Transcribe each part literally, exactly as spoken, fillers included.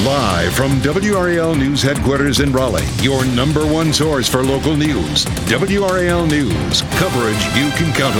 Live from W R A L News headquarters in Raleigh, your number one source for local news. W R A L News, coverage you can count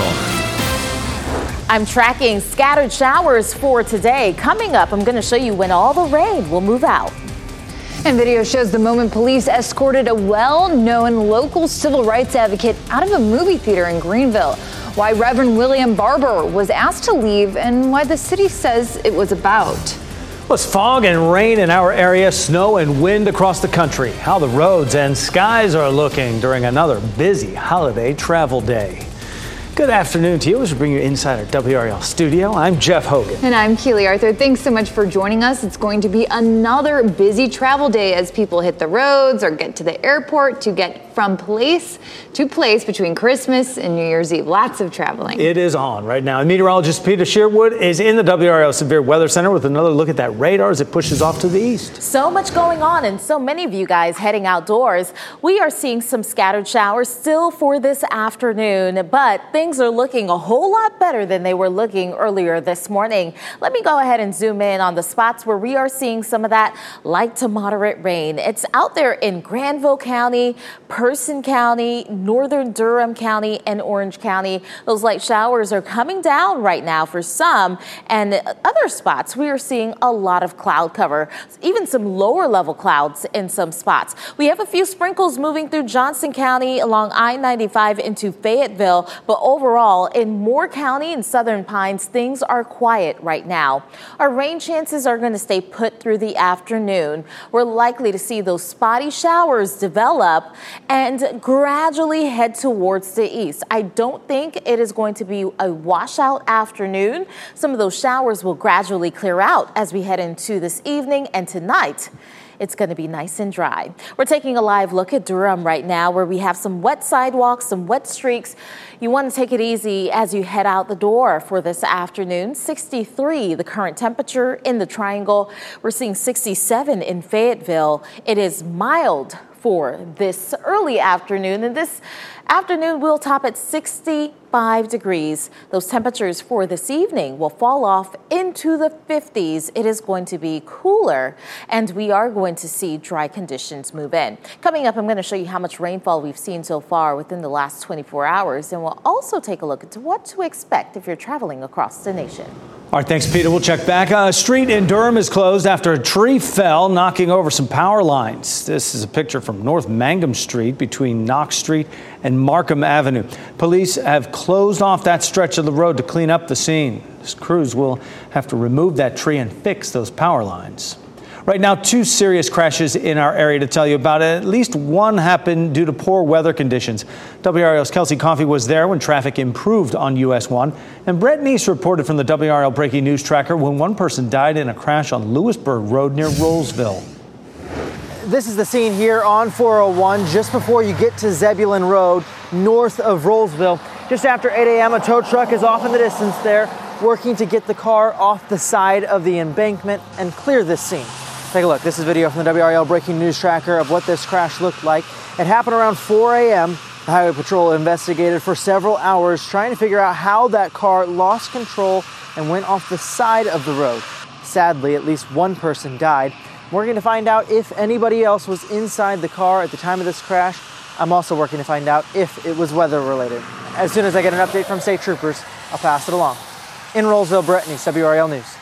on. I'm tracking scattered showers for today. Coming up, I'm going to show you when all the rain will move out. And video shows the moment police escorted a well-known local civil rights advocate out of a movie theater in Greenville. Why Reverend William Barber was asked to leave and why the city says it was about. Well, it's fog and rain in our area, snow and wind across the country. How the roads and skies are looking during another busy holiday travel day. Good afternoon to you as we bring you inside our W R A L studio. I'm Jeff Hogan. And I'm Keely Arthur. Thanks so much for joining us. It's going to be another busy travel day as people hit the roads or get to the airport to get from place to place between Christmas and New Year's Eve. Lots of traveling. It is on right now. And meteorologist Peter Sherwood is in the W R A L Severe Weather Center with another look at that radar as it pushes off to the east. So much going on and so many of you guys heading outdoors. We are seeing some scattered showers still for this afternoon, but things are looking a whole lot better than they were looking earlier this morning. Let me go ahead and zoom in on the spots where we are seeing some of that light to moderate rain. It's out there in Granville County, Person County, Northern Durham County, and Orange County. Those light showers are coming down right now for some, and other spots we are seeing a lot of cloud cover, even some lower level clouds in some spots. We have a few sprinkles moving through Johnson County along I ninety-five into Fayetteville, but overall in Moore County and Southern Pines, things are quiet right now. Our rain chances are going to stay put through the afternoon. We're likely to see those spotty showers develop and gradually head towards the east. I don't think it is going to be a washout afternoon. Some of those showers will gradually clear out as we head into this evening and tonight. It's going to be nice and dry. We're taking a live look at Durham right now where we have some wet sidewalks, some wet streaks. You want to take it easy as you head out the door for this afternoon. sixty-three, the current temperature in the Triangle. We're seeing sixty-seven in Fayetteville. It is mild for this early afternoon, and this afternoon will top at sixty-five degrees. Those temperatures for this evening will fall off into the fifties. It is going to be cooler, and we are going to see dry conditions move in. Coming up, I'm going to show you how much rainfall we've seen so far within the last twenty-four hours, and we'll also take a look at what to expect if you're traveling across the nation. All right, thanks, Peter. We'll check back. A street in Durham is closed after a tree fell, knocking over some power lines. This is a picture from North Mangum Street between Knox Street and Markham Avenue. Police have closed off that stretch of the road to clean up the scene. This crews will have to remove that tree and fix those power lines. Right now, two serious crashes in our area to tell you about. At least one happened due to poor weather conditions. W R A L's Kelsey Coffey was there when traffic improved on U S one. And Brett Neese reported from the W R A L Breaking News Tracker when one person died in a crash on Lewisburg Road near Rollsville. This is the scene here on four oh one, just before you get to Zebulon Road, north of Rollsville. Just after eight a.m., a tow truck is off in the distance there, working to get the car off the side of the embankment and clear this scene. Take a look. This is video from the W R A L Breaking News Tracker of what this crash looked like. It happened around four a.m. The Highway Patrol investigated for several hours, trying to figure out how that car lost control and went off the side of the road. Sadly, at least one person died. We're going to find out if anybody else was inside the car at the time of this crash. I'm also working to find out if it was weather related. As soon as I get an update from state troopers, I'll pass it along. In Rollsville, Brett Neese, W R A L News.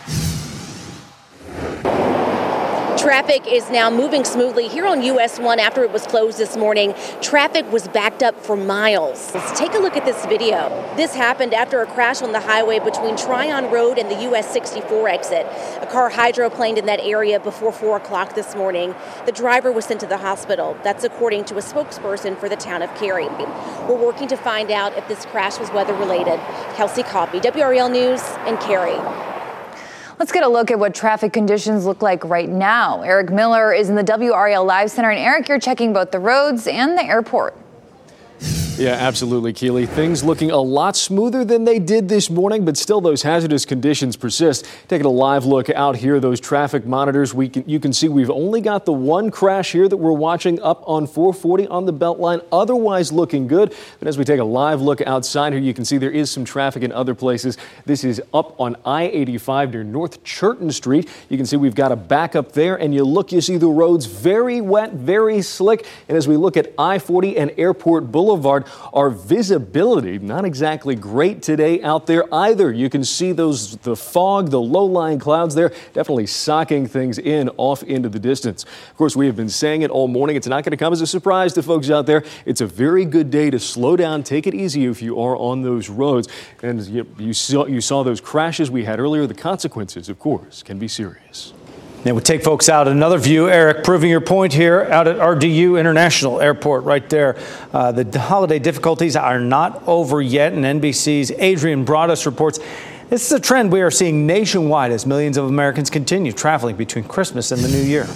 Traffic is now moving smoothly here on U S one after it was closed this morning. Traffic was backed up for miles. Let's take a look at this video. This happened after a crash on the highway between Tryon Road and the U S sixty-four exit. A car hydroplaned in that area before four o'clock this morning. The driver was sent to the hospital. That's according to a spokesperson for the town of Cary. We're working to find out if this crash was weather related. Kelsey Coffey, W R A L News in Cary. Let's get a look at what traffic conditions look like right now. Eric Miller is in the W R A L Live Center. And Eric, you're checking both the roads and the airport. Yeah, absolutely, Keely. Things looking a lot smoother than they did this morning, but still those hazardous conditions persist. Taking a live look out here, those traffic monitors, we can, you can see we've only got the one crash here that we're watching up on four forty on the Beltline, otherwise looking good. But as we take a live look outside here, you can see there is some traffic in other places. This is up on I eighty-five near North Churton Street. You can see we've got a backup there, and you look, you see the roads very wet, very slick. And as we look at I forty and Airport Boulevard, our visibility not exactly great today out there either. You can see those the fog, the low-lying clouds there, definitely socking things in off into the distance. Of course, we have been saying it all morning. It's not going to come as a surprise to folks out there. It's a very good day to slow down, take it easy if you are on those roads. And you, you saw you saw those crashes we had earlier. The consequences, of course, can be serious. Now we take folks out another view, Eric, proving your point here out at R D U International Airport right there. Uh, the holiday difficulties are not over yet, and N B C's Adrian Broadus reports this is a trend we are seeing nationwide as millions of Americans continue traveling between Christmas and the new year.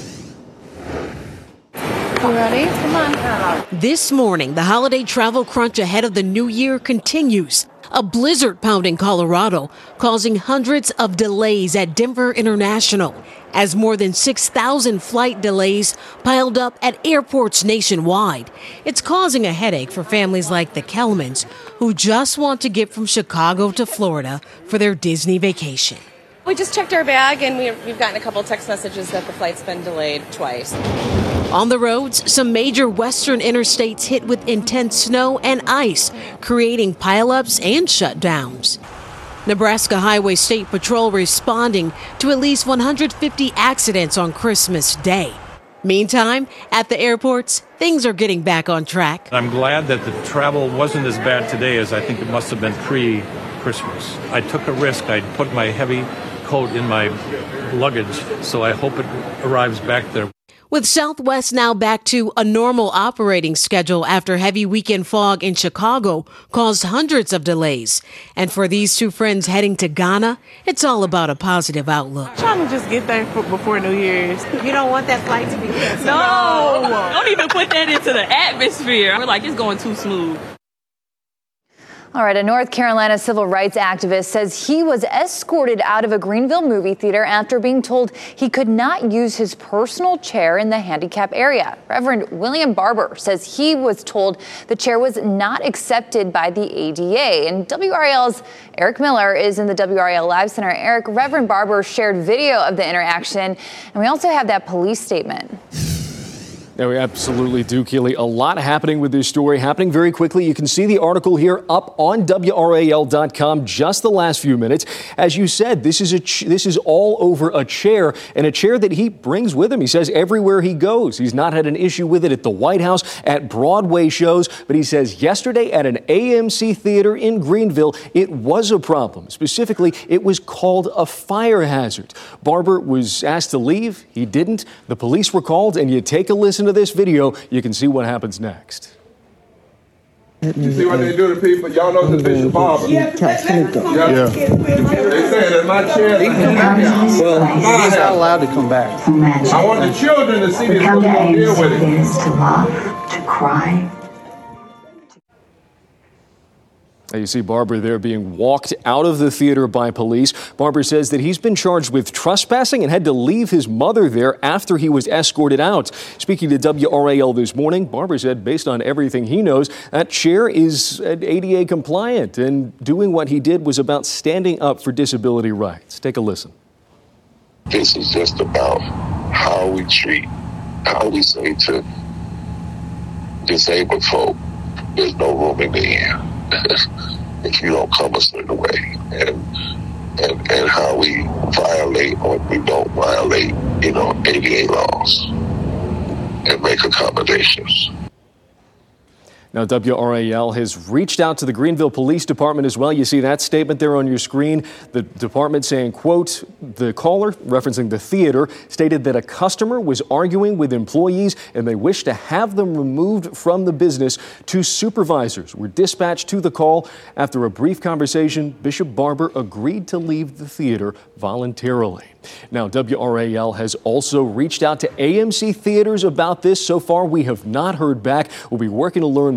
You ready? Come on. This morning, the holiday travel crunch ahead of the new year continues. A blizzard pounding Colorado, causing hundreds of delays at Denver International, as more than six thousand flight delays piled up at airports nationwide. It's causing a headache for families like the Kelmans, who just want to get from Chicago to Florida for their Disney vacation. We just checked our bag, and we, we've gotten a couple text messages that the flight's been delayed twice. On the roads, some major western interstates hit with intense snow and ice, creating pileups and shutdowns. Nebraska Highway State Patrol responding to at least one hundred fifty accidents on Christmas Day. Meantime, at the airports, things are getting back on track. I'm glad that the travel wasn't as bad today as I think it must have been pre-Christmas. I took a risk. I put my heavy coat in my luggage, so I hope it arrives back there. With Southwest now back to a normal operating schedule after heavy weekend fog in Chicago caused hundreds of delays. And for these two friends heading to Ghana, it's all about a positive outlook. I'm trying to just get there for, before New Year's. You don't want that flight to be canceled? No! Don't even put that into the atmosphere. We're like, it's going too smooth. All right, a North Carolina civil rights activist says he was escorted out of a Greenville movie theater after being told he could not use his personal chair in the handicap area. Reverend William Barber says he was told the chair was not accepted by the A D A. And W R A L's Eric Miller is in the W R A L Live Center. Eric, Reverend Barber shared video of the interaction, and we also have that police statement. Yeah, we absolutely do, Keely. A lot happening with this story, happening very quickly. You can see the article here up on W R A L dot com just the last few minutes. As you said, this is a ch- this is all over a chair, and a chair that he brings with him. He says everywhere he goes. He's not had an issue with it at the White House, at Broadway shows, but he says yesterday at an A M C theater in Greenville, it was a problem. Specifically, it was called a fire hazard. Barber was asked to leave. He didn't. The police were called, and you take a listen to this video, you can see what happens next. You see what they do to people? Y'all know the Bishop Barber. Yeah. yeah. They say that my chair. He can come back. Well, he's not allowed to come back. I want the children to see this. We're going to deal with it. To love, to cry. You see Barber there being walked out of the theater by police. Barber says that he's been charged with trespassing and had to leave his mother there after he was escorted out. Speaking to W R A L this morning, Barber said based on everything he knows, that chair is A D A compliant, and doing what he did was about standing up for disability rights. Take a listen. This is just about how we treat, how we say to disabled folk, there's no room in the end. If you don't come a certain way, and and and how we violate or we don't violate, you know, A D A laws and make accommodations. Now, W R A L has reached out to the Greenville Police Department as well. You see that statement there on your screen. The department saying, quote, the caller, referencing the theater, stated that a customer was arguing with employees and they wish to have them removed from the business. Two supervisors were dispatched to the call. After a brief conversation, Bishop Barber agreed to leave the theater voluntarily. Now, W R A L has also reached out to A M C theaters about this. So far, we have not heard back. We'll be working to learn more.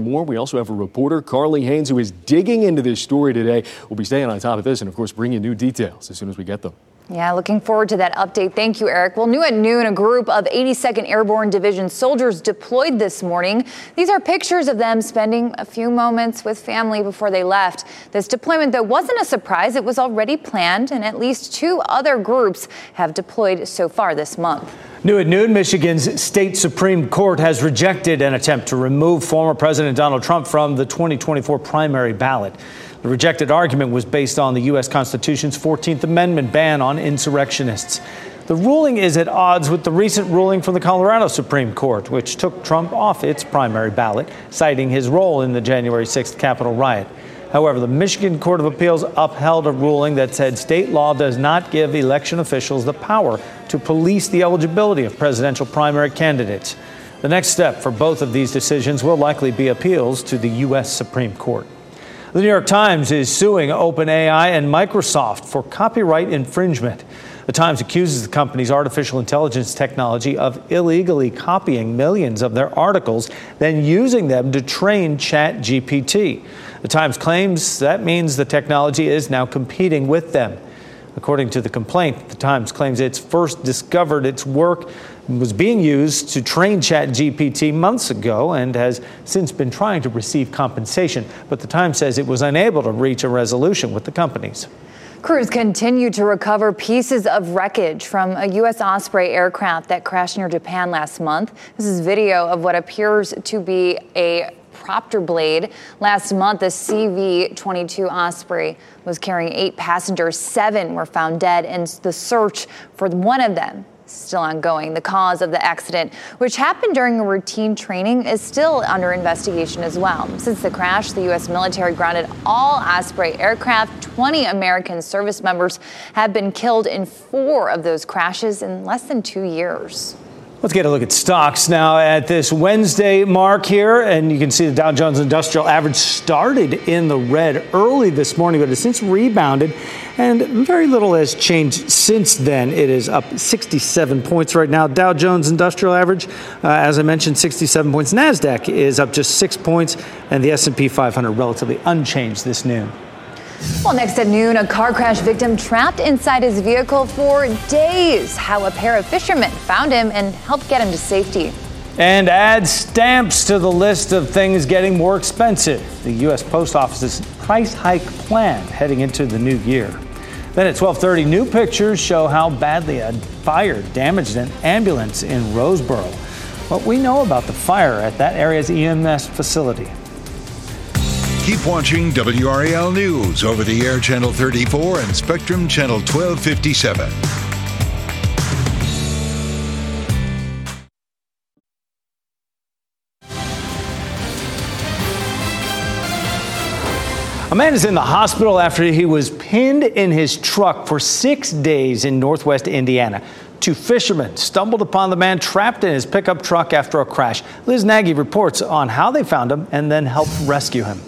more. We also have a reporter, Carly Haynes, who is digging into this story today. We'll be staying on top of this and, of course, bring you new details as soon as we get them. Yeah, looking forward to that update. Thank you, Eric. Well, new at noon, a group of eighty-second Airborne Division soldiers deployed this morning. These are pictures of them spending a few moments with family before they left. This deployment, though, wasn't a surprise. It was already planned, and at least two other groups have deployed so far this month. New at noon, Michigan's state Supreme Court has rejected an attempt to remove former President Donald Trump from the twenty twenty-four primary ballot. The rejected argument was based on the U S Constitution's fourteenth Amendment ban on insurrectionists. The ruling is at odds with the recent ruling from the Colorado Supreme Court, which took Trump off its primary ballot, citing his role in the January sixth Capitol riot. However, the Michigan Court of Appeals upheld a ruling that said state law does not give election officials the power to police the eligibility of presidential primary candidates. The next step for both of these decisions will likely be appeals to the U S Supreme Court. The New York Times is suing OpenAI and Microsoft for copyright infringement. The Times accuses the company's artificial intelligence technology of illegally copying millions of their articles, then using them to train ChatGPT. The Times claims that means the technology is now competing with them. According to the complaint, the Times claims it's first discovered its work was being used to train ChatGPT months ago and has since been trying to receive compensation. But the Times says it was unable to reach a resolution with the companies. Crews continue to recover pieces of wreckage from a U S Osprey aircraft that crashed near Japan last month. This is video of what appears to be a propter blade. Last month, the C V twenty-two Osprey was carrying eight passengers. Seven were found dead, and the search for one of them is still ongoing. The cause of the accident, which happened during a routine training, is still under investigation as well. Since the crash, the U S military grounded all Osprey aircraft. twenty American service members have been killed in four of those crashes in less than two years. Let's get a look at stocks now at this Wednesday mark here. And you can see the Dow Jones Industrial Average started in the red early this morning, but has since rebounded. And very little has changed since then. It is up sixty-seven points right now. Dow Jones Industrial Average, uh, as I mentioned, sixty-seven points. NASDAQ is up just six points. And the S and P five hundred relatively unchanged this noon. Well, next at noon, a car crash victim trapped inside his vehicle for days. How a pair of fishermen found him and helped get him to safety. And add stamps to the list of things getting more expensive. The U S Post Office's price hike plan heading into the new year. Then at twelve thirty, new pictures show how badly a fire damaged an ambulance in Roseboro. What we know about the fire at that area's E M S facility. Keep watching W R A L News over the air Channel thirty-four and Spectrum Channel twelve fifty-seven. A man is in the hospital after he was pinned in his truck for six days in northwest Indiana. Two fishermen stumbled upon the man trapped in his pickup truck after a crash. Liz Nagy reports on how they found him and then helped rescue him.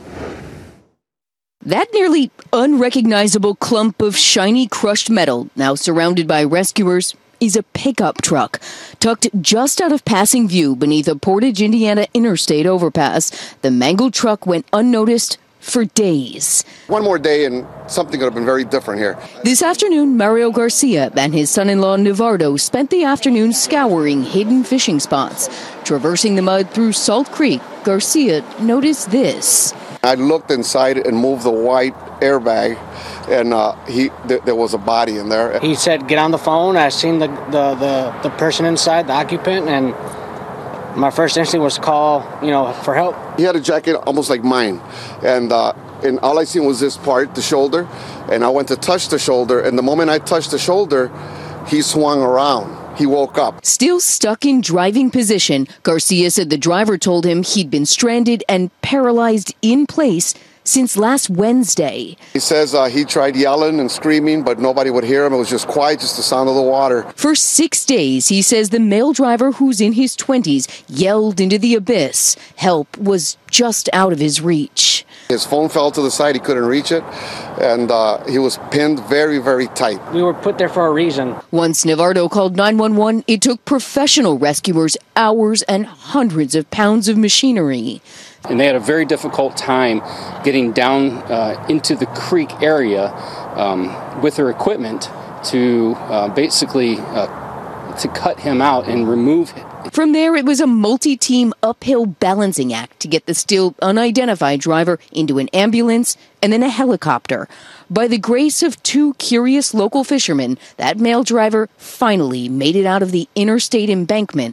That nearly unrecognizable clump of shiny crushed metal, now surrounded by rescuers, is a pickup truck tucked just out of passing view beneath a Portage, Indiana interstate overpass. The mangled truck went unnoticed for days. One more day and something could have been very different here. This afternoon, Mario Garcia and his son-in-law Navardo spent the afternoon scouring hidden fishing spots. Traversing the mud through Salt Creek, Garcia noticed this. I looked inside and moved the white airbag, and uh, he th- there was a body in there. He said, "Get on the phone." I seen the, the, the, the person inside, the occupant, and my first instinct was to call, you know, for help. He had a jacket almost like mine, and uh, and all I seen was this part, the shoulder, and I went to touch the shoulder, and the moment I touched the shoulder, he swung around. He woke up. Still stuck in driving position, Garcia said the driver told him he'd been stranded and paralyzed in place since last Wednesday. He says uh, he tried yelling and screaming, but nobody would hear him. It was just quiet, just the sound of the water. For six days, he says the male driver, who's in his twenties, yelled into the abyss. Help was just out of his reach. His phone fell to the side. He couldn't reach it, and uh, he was pinned very, very tight. We were put there for a reason. Once Navardo called nine one one, it took professional rescuers hours and hundreds of pounds of machinery. And they had a very difficult time getting down uh, into the creek area um, with their equipment to uh, basically uh, to cut him out and remove him. From there, it was a multi-team uphill balancing act to get the still unidentified driver into an ambulance and then a helicopter. By the grace of two curious local fishermen, that male driver finally made it out of the interstate embankment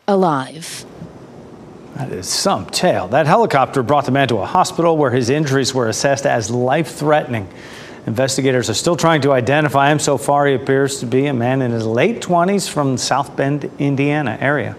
alive. That is some tale. That helicopter brought the man to a hospital where his injuries were assessed as life-threatening. Investigators are still trying to identify him. So far, he appears to be a man in his late twenties from South Bend, Indiana area.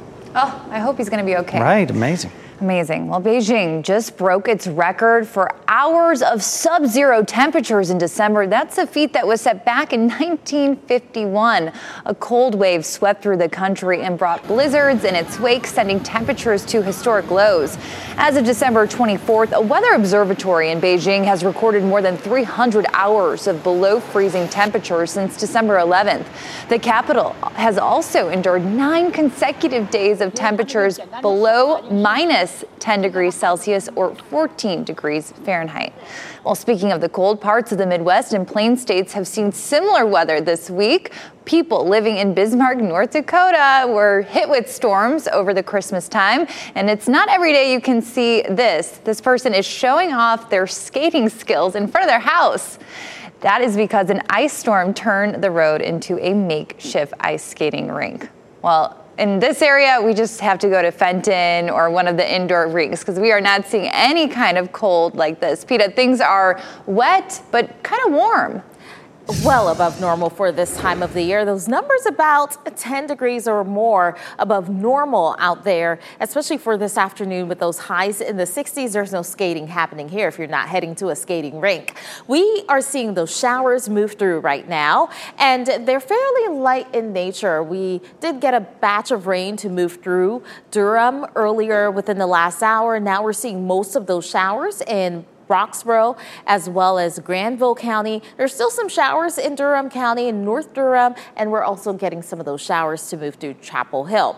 Oh, I hope he's going to be okay. Right, amazing. Amazing. Well, Beijing just broke its record for hours of sub-zero temperatures in December. That's a feat that was set back in nineteen fifty-one. A cold wave swept through the country and brought blizzards in its wake, sending temperatures to historic lows. As of December twenty-fourth, a weather observatory in Beijing has recorded more than three hundred hours of below freezing temperatures since December eleventh. The capital has also endured nine consecutive days of temperatures below minus ten degrees Celsius or fourteen degrees Fahrenheit. Well, speaking of the cold, parts of the Midwest and Plain states have seen similar weather this week. People living in Bismarck, North Dakota were hit with storms over the Christmas time, and it's not every day you can see this. This person is showing off their skating skills in front of their house. That is because an ice storm turned the road into a makeshift ice skating rink. Well, in this area, we just have to go to Fenton or one of the indoor rinks because we are not seeing any kind of cold like this. Peta, things are wet, but kind of warm. Well above normal for this time of the year. Those numbers about ten degrees or more above normal out there, especially for this afternoon with those highs in the sixties. There's no skating happening here if you're not heading to a skating rink. We are seeing those showers move through right now, and they're fairly light in nature. We did get a batch of rain to move through Durham earlier within the last hour. Now we're seeing most of those showers in Roxborough, as well as Granville County. There's still some showers in Durham County and North Durham, and we're also getting some of those showers to move through Chapel Hill.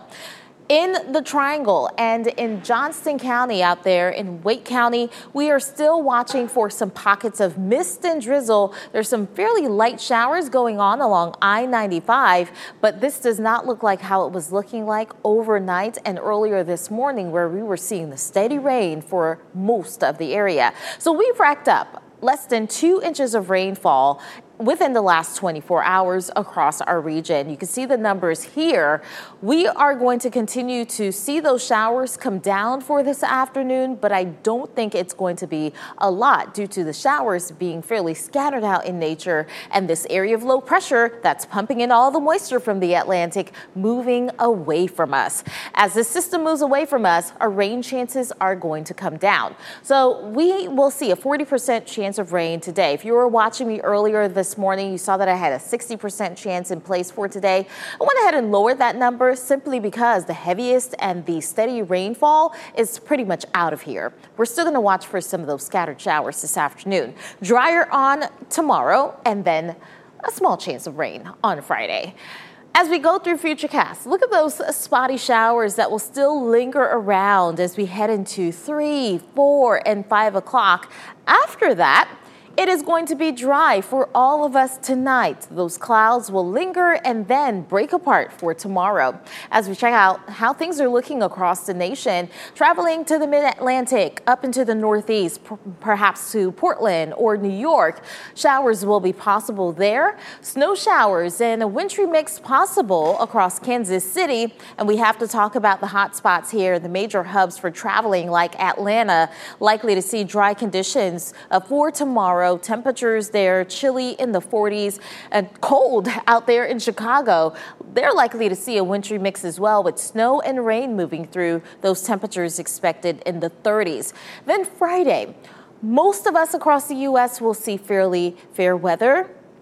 In the Triangle and in Johnston County out there in Wake County, we are still watching for some pockets of mist and drizzle. There's some fairly light showers going on along I ninety-five, but this does not look like how it was looking like overnight and earlier this morning, where we were seeing the steady rain for most of the area. So we've racked up less than two inches of rainfall within the last twenty-four hours across our region. You can see the numbers here. We are going to continue to see those showers come down for this afternoon, but I don't think it's going to be a lot due to the showers being fairly scattered out in nature and this area of low pressure that's pumping in all the moisture from the Atlantic moving away from us. As the system moves away from us, our rain chances are going to come down. So we will see a forty percent chance of rain today. If you were watching me earlier this This morning, you saw that I had a sixty percent chance in place for today. I went ahead and lowered that number simply because the heaviest and the steady rainfall is pretty much out of here. We're still going to watch for some of those scattered showers this afternoon. Drier on tomorrow, and then a small chance of rain on Friday. As we go through Futurecast, look at those spotty showers that will still linger around as we head into three, four, and five o'clock. After that, it is going to be dry for all of us tonight. Those clouds will linger and then break apart for tomorrow. As we check out how things are looking across the nation, traveling to the mid-Atlantic, up into the Northeast, perhaps to Portland or New York, showers will be possible there. Snow showers and a wintry mix possible across Kansas City. And we have to talk about the hot spots here, the major hubs for traveling like Atlanta, likely to see dry conditions uh, for tomorrow. Temperatures there chilly in the forties and cold out there in Chicago. They're likely to see a wintry mix as well, with snow and rain moving through. Those temperatures expected in the thirties. Then Friday, most of us across the U S will see fairly fair weather.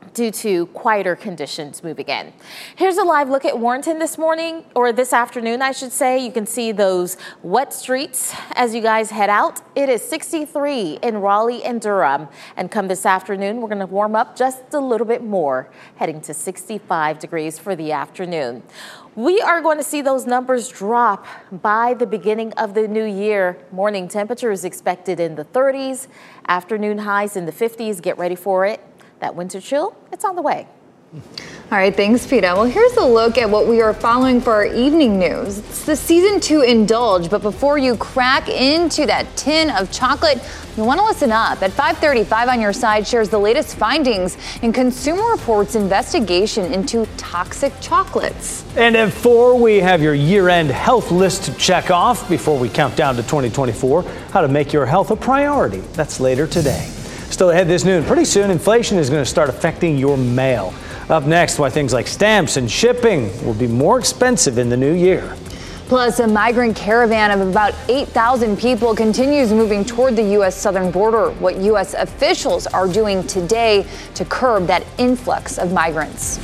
due to quieter conditions moving in. Here's a live look at Warrenton this morning, or this afternoon, I should say. You can see those wet streets as you guys head out. It is sixty-three in Raleigh and Durham. And come this afternoon, we're going to warm up just a little bit more, heading to sixty-five degrees for the afternoon. We are going to see those numbers drop by the beginning of the new year. Morning temperature is expected in the thirties, afternoon highs in the fifties. Get ready for it. That winter chill, it's on the way. All right, thanks, Peta. Well, here's a look at what we are following for our evening news. It's the season to indulge, but before you crack into that tin of chocolate, you want to listen up. At five thirty-five on Your Side shares the latest findings in Consumer Reports investigation into toxic chocolates. And at four, we have your year-end health list to check off before we count down to twenty twenty-four. How to make your health a priority. That's later today. Still ahead this noon, pretty soon inflation is going to start affecting your mail. Up next, why things like stamps and shipping will be more expensive in the new year. Plus, a migrant caravan of about eight thousand people continues moving toward the U S southern border. What U S officials are doing today to curb that influx of migrants.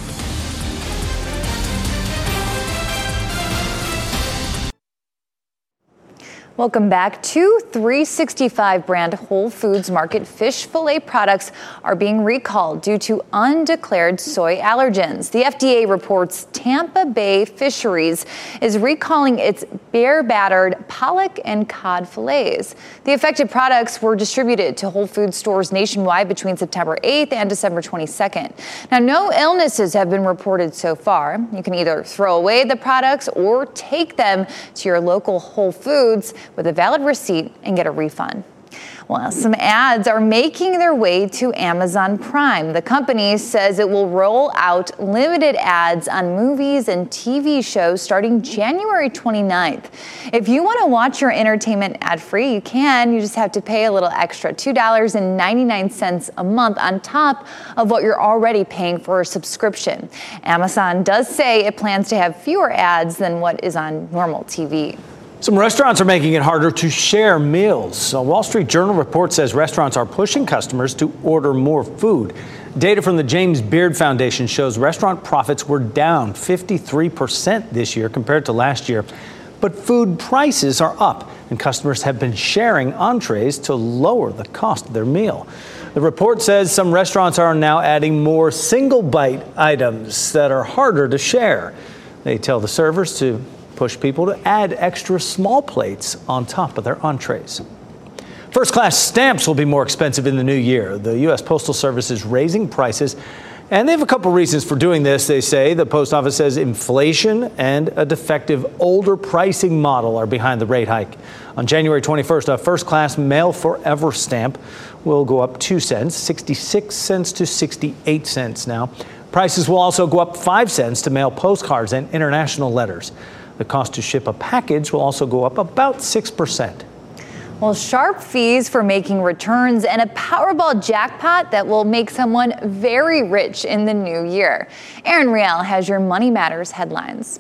Welcome back. Two three sixty-five brand Whole Foods Market fish fillet products are being recalled due to undeclared soy allergens. The F D A reports Tampa Bay Fisheries is recalling its bear-battered pollock and cod fillets. The affected products were distributed to Whole Foods stores nationwide between September eighth and December twenty-second. Now, no illnesses have been reported so far. You can either throw away the products or take them to your local Whole Foods with a valid receipt and get a refund. Well, some ads are making their way to Amazon Prime. The company says it will roll out limited ads on movies and T V shows starting January twenty-ninth. If you want to watch your entertainment ad-free, you can. You just have to pay a little extra, two dollars and ninety-nine cents a month on top of what you're already paying for a subscription. Amazon does say it plans to have fewer ads than what is on normal T V. Some restaurants are making it harder to share meals. A Wall Street Journal report says restaurants are pushing customers to order more food. Data from the James Beard Foundation shows restaurant profits were down fifty-three percent this year compared to last year. But food prices are up, and customers have been sharing entrees to lower the cost of their meal. The report says some restaurants are now adding more single-bite items that are harder to share. They tell the servers to push people to add extra small plates on top of their entrees. First-class stamps will be more expensive in the new year. The U S Postal Service is raising prices, and they have a couple reasons for doing this. They say the post office says inflation and a defective older pricing model are behind the rate hike. On January twenty-first, a first-class Mail Forever stamp will go up two cents, sixty-six cents to sixty-eight cents now. Prices will also go up five cents to mail postcards and international letters. The cost to ship a package will also go up about six percent. Well, sharp fees for making returns and a Powerball jackpot that will make someone very rich in the new year. Aaron Riel has your Money Matters headlines.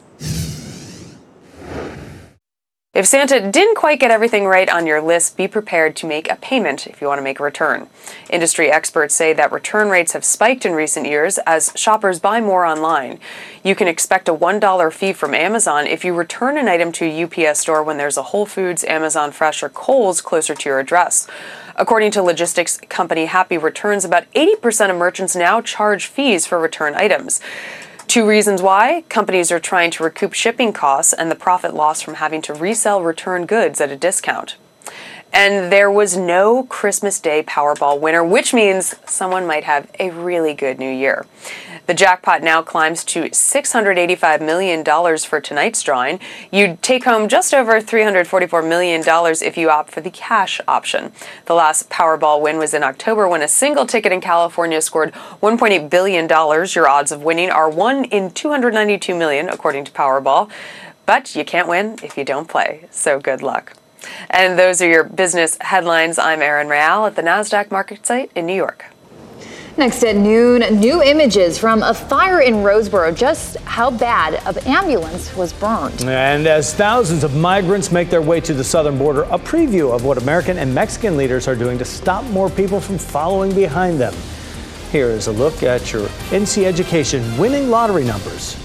If Santa didn't quite get everything right on your list, be prepared to make a payment if you want to make a return. Industry experts say that return rates have spiked in recent years as shoppers buy more online. You can expect a one dollar fee from Amazon if you return an item to a U P S store when there's a Whole Foods, Amazon Fresh, or Kohl's closer to your address. According to logistics company Happy Returns, about eighty percent of merchants now charge fees for return items. Two reasons why: companies are trying to recoup shipping costs and the profit loss from having to resell return goods at a discount. And there was no Christmas Day Powerball winner, which means someone might have a really good new year. The jackpot now climbs to six hundred eighty-five million dollars for tonight's drawing. You'd take home just over three hundred forty-four million dollars if you opt for the cash option. The last Powerball win was in October when a single ticket in California scored one point eight billion dollars. Your odds of winning are one in two hundred ninety-two million, according to Powerball. But you can't win if you don't play, so good luck. And those are your business headlines. I'm Erin Real at the NASDAQ market site in New York. Next at noon, new images from a fire in Roseboro. Just how bad an ambulance was burned. And as thousands of migrants make their way to the southern border, a preview of what American and Mexican leaders are doing to stop more people from following behind them. Here is a look at your N C Education winning lottery numbers.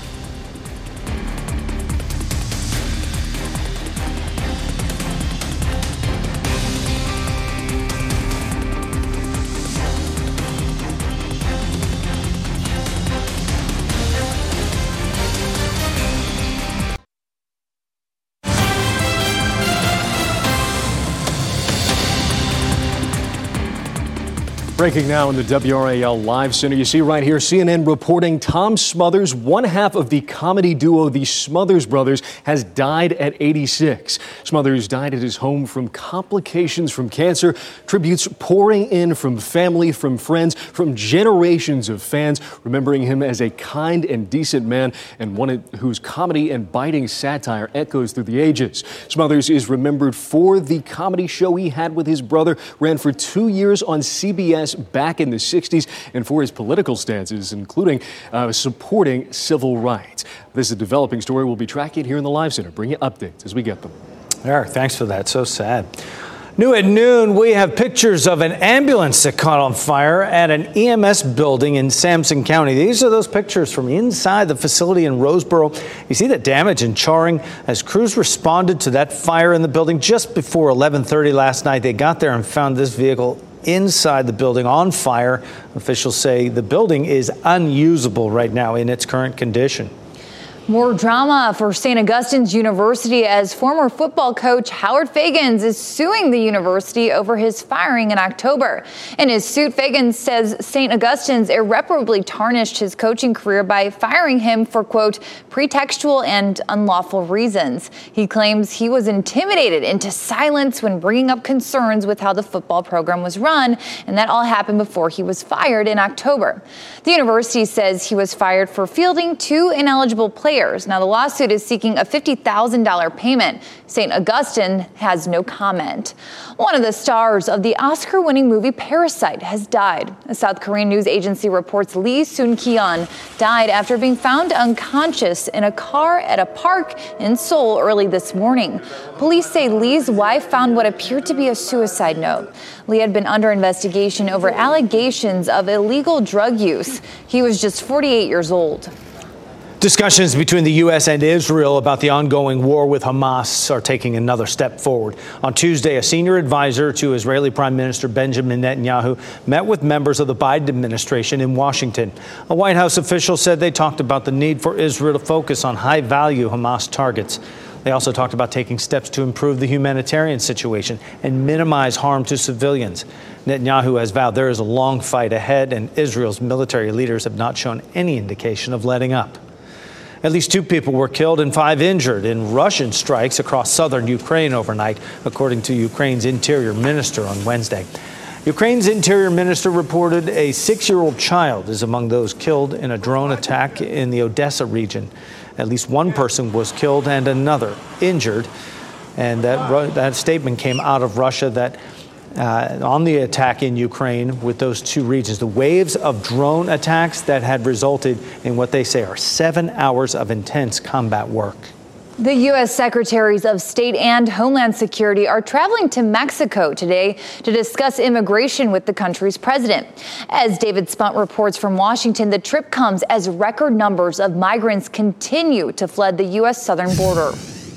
Breaking now in the W R A L Live Center. You see right here, C N N reporting Tom Smothers, one half of the comedy duo The Smothers Brothers, has died at eighty-six. Smothers died at his home from complications from cancer. Tributes pouring in from family, from friends, from generations of fans, remembering him as a kind and decent man and one whose comedy and biting satire echoes through the ages. Smothers is remembered for the comedy show he had with his brother, ran for two years on C B S back in the sixties, and for his political stances, including uh, supporting civil rights. This is a developing story we'll be tracking here in the Live Center. Bring you updates as we get them. Eric, thanks for that. So sad. New at noon, we have pictures of an ambulance that caught on fire at an E M S building in Sampson County. These are those pictures from inside the facility in Roseboro. You see the damage and charring as crews responded to that fire in the building just before eleven thirty last night. They got there and found this vehicle inside the building on fire. Officials say the building is unusable right now in its current condition. More drama for Saint Augustine's University as former football coach Howard Fagans is suing the university over his firing in October. In his suit, Fagans says Saint Augustine's irreparably tarnished his coaching career by firing him for, quote, pretextual and unlawful reasons. He claims he was intimidated into silence when bringing up concerns with how the football program was run, and that all happened before he was fired in October. The university says he was fired for fielding two ineligible players. Now, the lawsuit is seeking a fifty thousand dollars payment. Saint Augustine has no comment. One of the stars of the Oscar-winning movie Parasite has died. A South Korean news agency reports Lee Soon-kyeon died after being found unconscious in a car at a park in Seoul early this morning. Police say Lee's wife found what appeared to be a suicide note. Lee had been under investigation over allegations of illegal drug use. He was just forty-eight years old. Discussions between the U S and Israel about the ongoing war with Hamas are taking another step forward. On Tuesday, a senior advisor to Israeli Prime Minister Benjamin Netanyahu met with members of the Biden administration in Washington. A White House official said they talked about the need for Israel to focus on high-value Hamas targets. They also talked about taking steps to improve the humanitarian situation and minimize harm to civilians. Netanyahu has vowed there is a long fight ahead, and Israel's military leaders have not shown any indication of letting up. At least two people were killed and five injured in Russian strikes across southern Ukraine overnight, according to Ukraine's interior minister on Wednesday. Ukraine's interior minister reported a six-year-old child is among those killed in a drone attack in the Odessa region. At least one person was killed and another injured. And that, that statement came out of Russia that Uh, on the attack in Ukraine with those two regions, the waves of drone attacks that had resulted in what they say are seven hours of intense combat work. The U S Secretaries of State and Homeland Security are traveling to Mexico today to discuss immigration with the country's president. As David Spunt reports from Washington, the trip comes as record numbers of migrants continue to flood the U S southern border.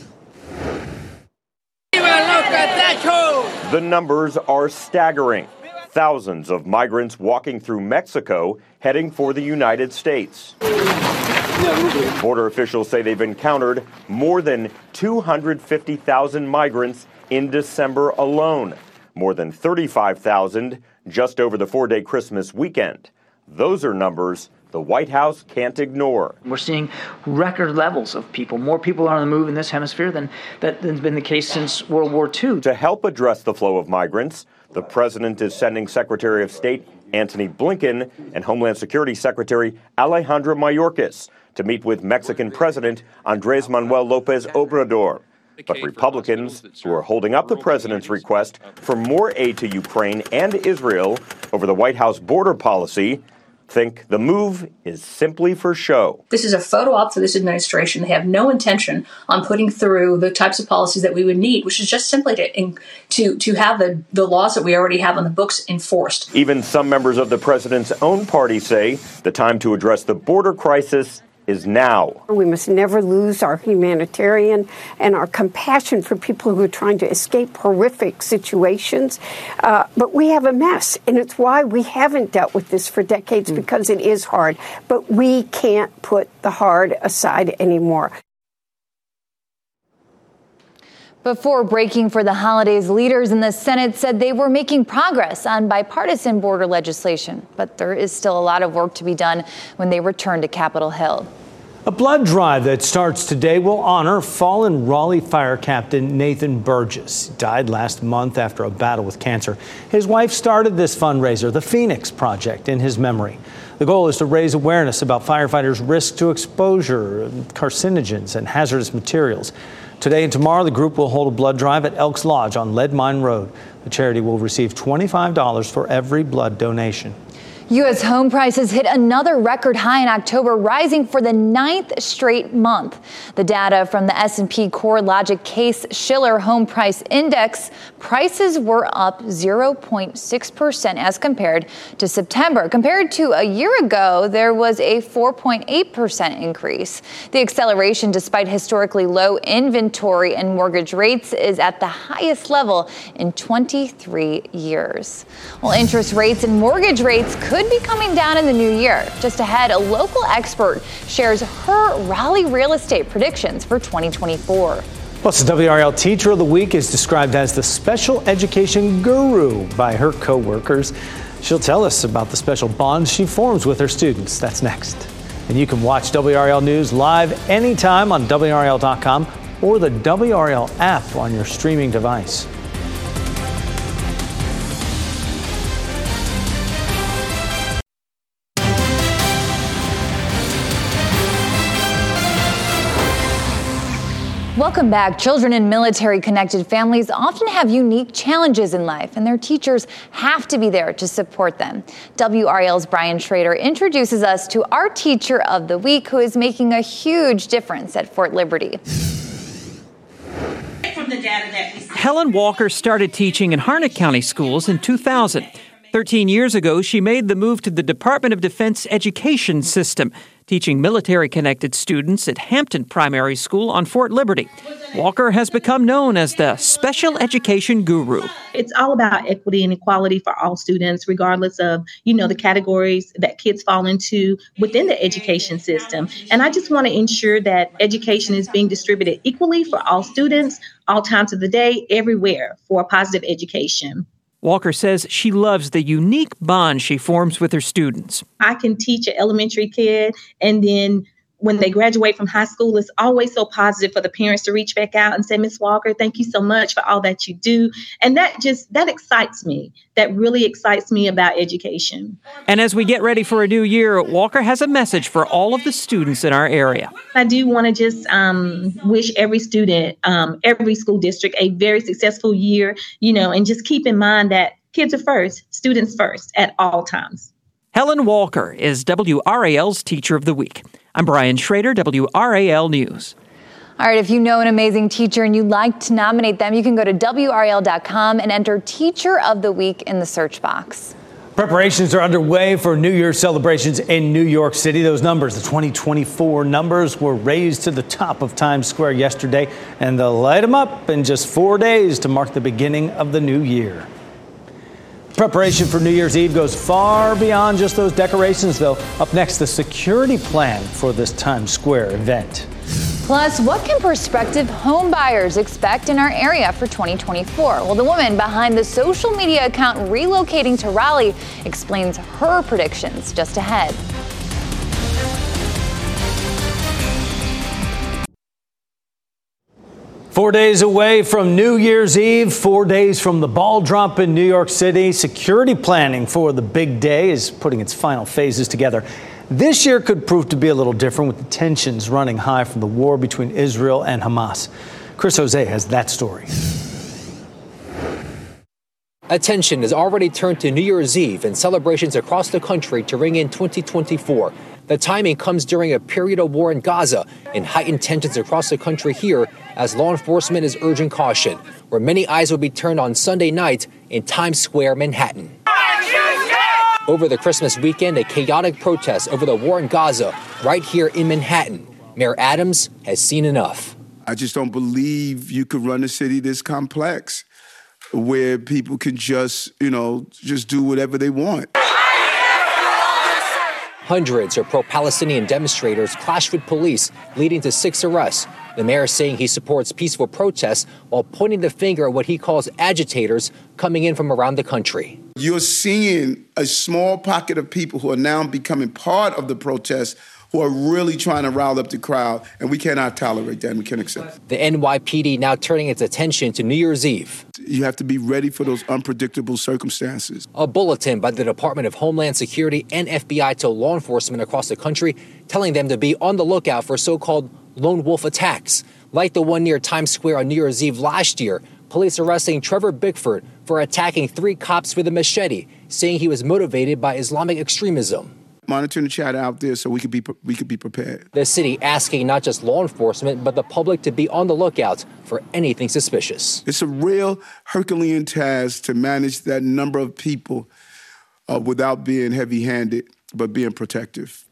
The numbers are staggering. Thousands of migrants walking through Mexico heading for the United States. Border officials say they've encountered more than two hundred fifty thousand migrants in December alone, more than thirty-five thousand just over the four-day Christmas weekend. Those are numbers the White House can't ignore. We're seeing record levels of people. More people are on the move in this hemisphere than that has been the case since World War Two. To help address the flow of migrants, the president is sending Secretary of State Antony Blinken and Homeland Security Secretary Alejandro Mayorkas to meet with Mexican President Andrés Manuel López Obrador. But Republicans, who are holding up the president's request for more aid to Ukraine and Israel over the White House border policy, think the move is simply for show. This is a photo op for this administration. They have no intention on putting through the types of policies that we would need, which is just simply to to, to have the, the laws that we already have on the books enforced. Even some members of the president's own party say the time to address the border crisis is now. We must never lose our humanitarian and our compassion for people who are trying to escape horrific situations. Uh, but we have a mess, and it's why we haven't dealt with this for decades, mm. because it is hard. But we can't put the hard aside anymore. Before breaking for the holidays, leaders in the Senate said they were making progress on bipartisan border legislation, but there is still a lot of work to be done when they return to Capitol Hill. A blood drive that starts today will honor fallen Raleigh Fire Captain Nathan Burgess. He died last month after a battle with cancer. His wife started this fundraiser, the Phoenix Project, in his memory. The goal is to raise awareness about firefighters' risk to exposure, carcinogens, and hazardous materials. Today and tomorrow, the group will hold a blood drive at Elks Lodge on Lead Mine Road. The charity will receive twenty-five dollars for every blood donation. U S home prices hit another record high in October, rising for the ninth straight month. The data from the S and P CoreLogic Case-Shiller Home Price Index, prices were up zero point six percent as compared to September. Compared to a year ago, there was a four point eight percent increase. The acceleration, despite historically low inventory and mortgage rates, is at the highest level in twenty-three years. Well, interest rates and mortgage rates could be coming down in the new year. Just ahead, a local expert shares her Raleigh real estate predictions for twenty twenty-four. Plus, the W R L Teacher of the Week is described as the special education guru by her co-workers. She'll tell us about the special bonds she forms with her students. That's next. And you can watch W R L News live anytime on W R L dot com or the W R L app on your streaming device. Welcome back. Children in military-connected families often have unique challenges in life, and their teachers have to be there to support them. W R L's Brian Schrader introduces us to our Teacher of the Week, who is making a huge difference at Fort Liberty. Helen Walker started teaching in Harnett County schools in two thousand. Thirteen years ago, she made the move to the Department of Defense education system, teaching military-connected students at Hampton Primary School on Fort Liberty. Walker has become known as the special education guru. It's all about equity and equality for all students, regardless of, you know, the categories that kids fall into within the education system. And I just want to ensure that education is being distributed equally for all students, all times of the day, everywhere, for a positive education. Walker says she loves the unique bond she forms with her students. I can teach an elementary kid, and then when they graduate from high school, it's always so positive for the parents to reach back out and say, Miss Walker, thank you so much for all that you do. And that just, that excites me. That really excites me about education. And as we get ready for a new year, Walker has a message for all of the students in our area. I do want to just um, wish every student, um, every school district a very successful year, you know, and just keep in mind that kids are first, students first at all times. Helen Walker is W R A L's Teacher of the Week. I'm Brian Schrader, W R A L News. All right, if you know an amazing teacher and you'd like to nominate them, you can go to W R L dot com and enter Teacher of the Week in the search box. Preparations are underway for New Year's celebrations in New York City. Those numbers, the twenty twenty-four numbers, were raised to the top of Times Square yesterday, and they'll light them up in just four days to mark the beginning of the new year. Preparation for New Year's Eve goes far beyond just those decorations, though. Up next, the security plan for this Times Square event. Plus, what can prospective home buyers expect in our area for twenty twenty-four? Well, the woman behind the social media account relocating to Raleigh explains her predictions just ahead. Four days away from New Year's Eve, four days from the ball drop in New York City, security planning for the big day is putting its final phases together. This year could prove to be a little different with the tensions running high from the war between Israel and Hamas. Chris Jose has that story. Attention has already turned to New Year's Eve and celebrations across the country to ring in twenty twenty-four. The timing comes during a period of war in Gaza and heightened tensions across the country here as law enforcement is urging caution, where many eyes will be turned on Sunday night in Times Square, Manhattan. Over the Christmas weekend, a chaotic protest over the war in Gaza right here in Manhattan. Mayor Adams has seen enough. I just don't believe you could run a city this complex where people can just, you know, just do whatever they want. Hundreds of pro-Palestinian demonstrators clashed with police, leading to six arrests. The mayor saying he supports peaceful protests while pointing the finger at what he calls agitators coming in from around the country. You're seeing a small pocket of people who are now becoming part of the protests who are really trying to rile up the crowd, and we cannot tolerate that, and we can't accept it. The N Y P D now turning its attention to New Year's Eve. You have to be ready for those unpredictable circumstances. A bulletin by the Department of Homeland Security and F B I to law enforcement across the country telling them to be on the lookout for so-called lone wolf attacks, like the one near Times Square on New Year's Eve last year. Police arresting Trevor Bickford for attacking three cops with a machete, saying he was motivated by Islamic extremism. Monitoring the chat out there so we could be we could be prepared. The city asking not just law enforcement, but the public to be on the lookout for anything suspicious. It's a real Herculean task to manage that number of people uh, without being heavy-handed, but being protective.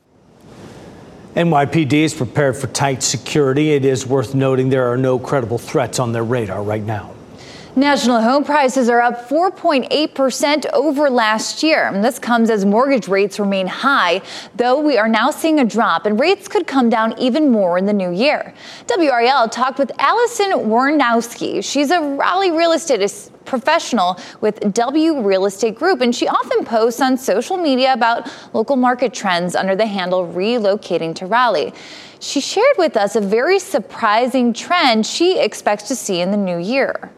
N Y P D is prepared for tight security. It is worth noting there are no credible threats on their radar right now. National home prices are up four point eight percent over last year. And this comes as mortgage rates remain high, though we are now seeing a drop and rates could come down even more in the new year. W R A L talked with Allison Warnowski. She's a Raleigh real estate professional with W Real Estate Group, and she often posts on social media about local market trends under the handle Relocating to Raleigh. She shared with us a very surprising trend she expects to see in the new year.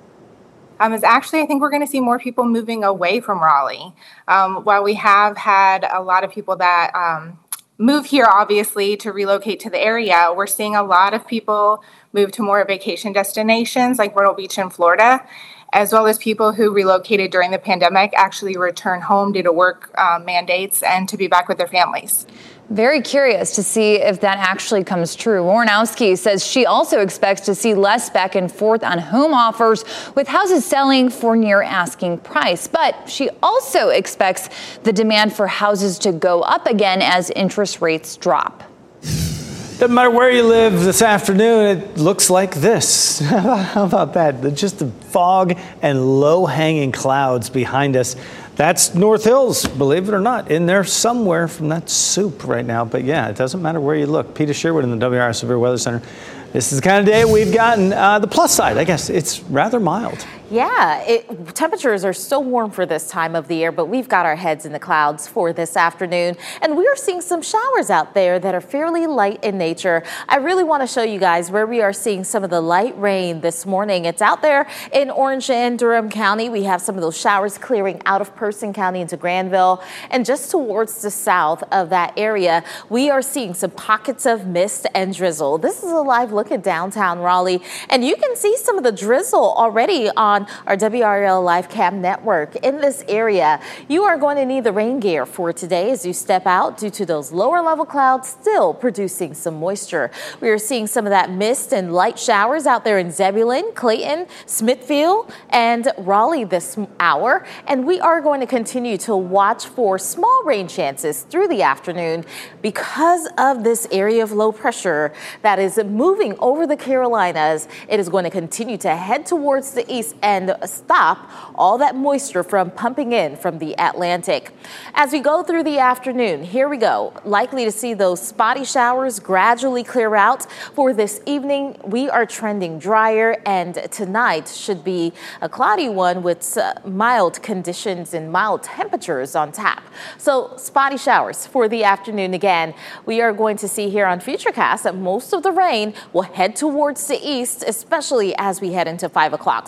Um, is actually, I think we're going to see more people moving away from Raleigh. Um, while we have had a lot of people that um, move here, obviously, to relocate to the area, we're seeing a lot of people move to more vacation destinations like Myrtle Beach in Florida, as well as people who relocated during the pandemic actually return home due to work uh, mandates and to be back with their families. Very curious to see if that actually comes true. Warnowski says she also expects to see less back and forth on home offers, with houses selling for near asking price. But she also expects the demand for houses to go up again as interest rates drop. Doesn't matter where you live this afternoon, it looks like this. How about that? Just the fog and low-hanging clouds behind us. That's North Hills, believe it or not, in there somewhere from that soup right now. But yeah, it doesn't matter where you look. Peter Sherwood in the W R S Severe Weather Center. This is the kind of day we've gotten. Uh, the plus side, I guess, it's rather mild. Yeah, it, temperatures are still warm for this time of the year, but we've got our heads in the clouds for this afternoon. And we are seeing some showers out there that are fairly light in nature. I really want to show you guys where we are seeing some of the light rain this morning. It's out there in Orange and Durham County. We have some of those showers clearing out of Person County into Granville. And just towards the south of that area, we are seeing some pockets of mist and drizzle. This is a live look at downtown Raleigh. And you can see some of the drizzle already on our W R L Live Cam network. In this area, you are going to need the rain gear for today as you step out due to those lower level clouds still producing some moisture. We are seeing some of that mist and light showers out there in Zebulon, Clayton, Smithfield, and Raleigh this hour. And we are going to continue to watch for small rain chances through the afternoon because of this area of low pressure that is moving over the Carolinas. It is going to continue to head towards the east and stop all that moisture from pumping in from the Atlantic. As we go through the afternoon, here we go. Likely to see those spotty showers gradually clear out. For this evening, we are trending drier, and tonight should be a cloudy one with uh, mild conditions and mild temperatures on tap. So spotty showers for the afternoon again. We are going to see here on Futurecast that most of the rain will head towards the east, especially as we head into five o'clock. So if you guys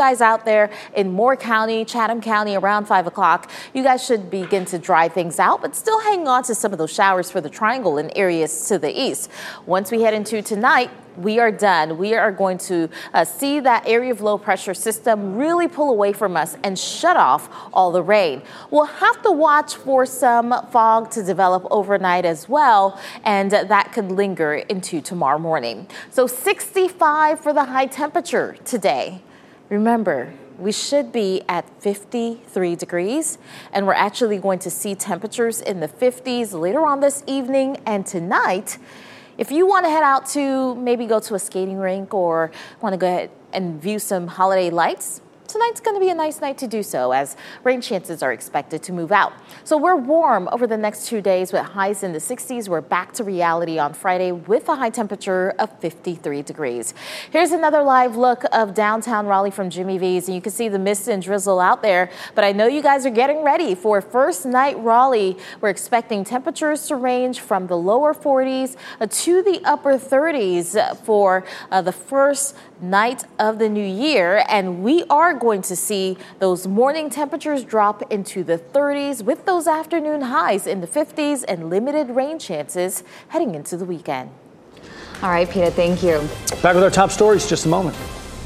guys out there in Moore County, Chatham County around five o'clock, you guys should begin to dry things out, but still hang on to some of those showers for the triangle and areas to the east. Once we head into tonight, we are done. We are going to uh, see that area of low pressure system really pull away from us and shut off all the rain. We'll have to watch for some fog to develop overnight as well, and uh, that could linger into tomorrow morning. So sixty-five for the high temperature today. Remember, we should be at fifty-three degrees, and we're actually going to see temperatures in the fifties later on this evening and tonight. If you want to head out to maybe go to a skating rink or want to go ahead and view some holiday lights, tonight's going to be a nice night to do so, as rain chances are expected to move out. So we're warm over the next two days with highs in the sixties. We're back to reality on Friday with a high temperature of fifty-three degrees. Here's another live look of downtown Raleigh from Jimmy V's, and you can see the mist and drizzle out there. But I know you guys are getting ready for first night Raleigh. We're expecting temperatures to range from the lower forties to the upper thirties for uh, the first night of the new year, and we are going to see those morning temperatures drop into the thirties with those afternoon highs in the fifties and limited rain chances heading into the weekend. All right, Peta, thank you. Back with our top stories in just a moment.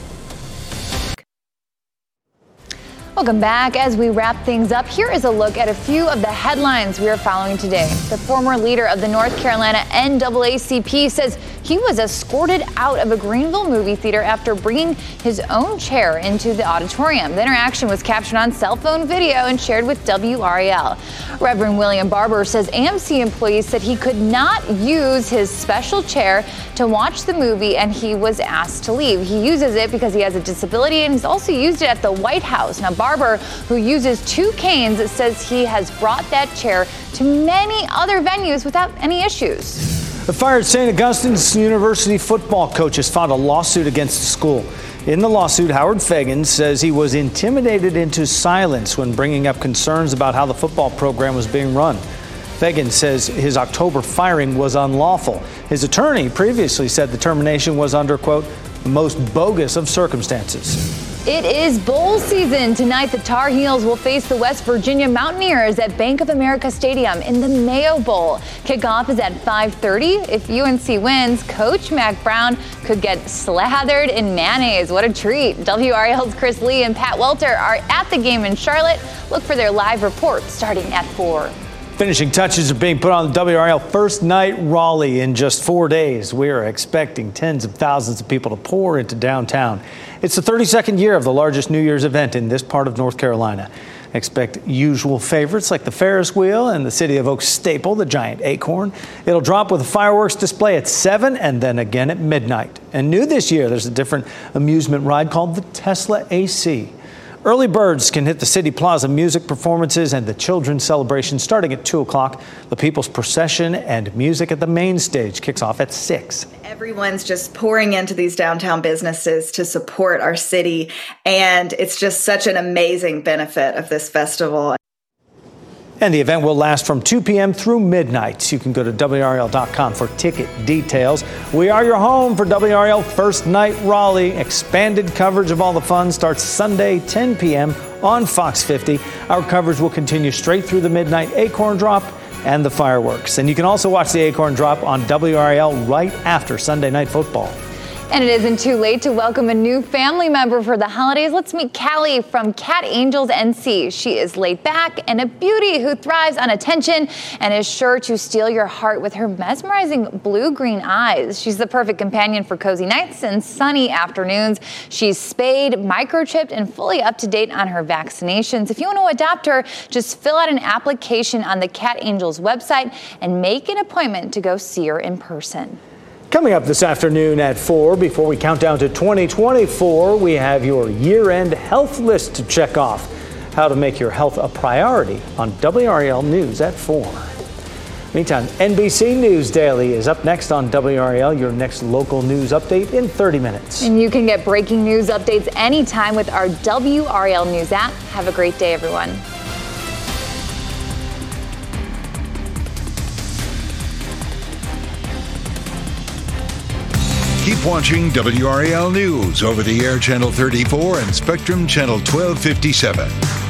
Welcome back. As we wrap things up, here is a look at a few of the headlines we are following today. The former leader of the North Carolina N double A C P says he was escorted out of a Greenville movie theater after bringing his own chair into the auditorium. The interaction was captured on cell phone video and shared with W R A L. Reverend William Barber says A M C employees said he could not use his special chair to watch the movie, and he was asked to leave. He uses it because he has a disability, and he's also used it at the White House. Now, Barber, who uses two canes, says he has brought that chair to many other venues without any issues. The fired Saint Augustine's University football coach has filed a lawsuit against the school. In the lawsuit, Howard Fagan says he was intimidated into silence when bringing up concerns about how the football program was being run. Fagan says his October firing was unlawful. His attorney previously said the termination was under, quote, the most bogus of circumstances. It is bowl season. Tonight, the Tar Heels will face the West Virginia Mountaineers at Bank of America Stadium in the Mayo Bowl. Kickoff is at five thirty. If U N C wins, Coach Mac Brown could get slathered in mayonnaise. What a treat. W R L's Chris Lee and Pat Welter are at the game in Charlotte. Look for their live report starting at four. Finishing touches are being put on the W R L First Night Raleigh in just four days. We are expecting tens of thousands of people to pour into downtown. It's the thirty-second year of the largest New Year's event in this part of North Carolina. Expect usual favorites like the Ferris wheel and the City of Oaks staple, the giant acorn. It'll drop with a fireworks display at seven and then again at midnight. And new this year, there's a different amusement ride called the Tesla A C. Early birds can hit the City Plaza music performances and the children's celebration starting at two o'clock. The People's Procession and music at the main stage kicks off at six. Everyone's just pouring into these downtown businesses to support our city, and it's just such an amazing benefit of this festival. And the event will last from two p.m. through midnight. You can go to W R L dot com for ticket details. We are your home for W R L First Night Raleigh. Expanded coverage of all the fun starts Sunday, ten p.m. on Fox fifty. Our coverage will continue straight through the midnight acorn drop and the fireworks. And you can also watch the acorn drop on W R L right after Sunday Night Football. And it isn't too late to welcome a new family member for the holidays. Let's meet Callie from Cat Angels N C. She is laid back and a beauty who thrives on attention and is sure to steal your heart with her mesmerizing blue-green eyes. She's the perfect companion for cozy nights and sunny afternoons. She's spayed, microchipped, and fully up to date on her vaccinations. If you want to adopt her, just fill out an application on the Cat Angels website and make an appointment to go see her in person. Coming up this afternoon at four, before we count down to twenty twenty-four, we have your year-end health list to check off. How to make your health a priority on W R L News at four. Meantime, N B C News Daily is up next on W R L, your next local news update in thirty minutes. And you can get breaking news updates anytime with our W R L News app. Have a great day, everyone. Keep watching W R A L News over the air channel thirty-four and Spectrum channel twelve fifty-seven.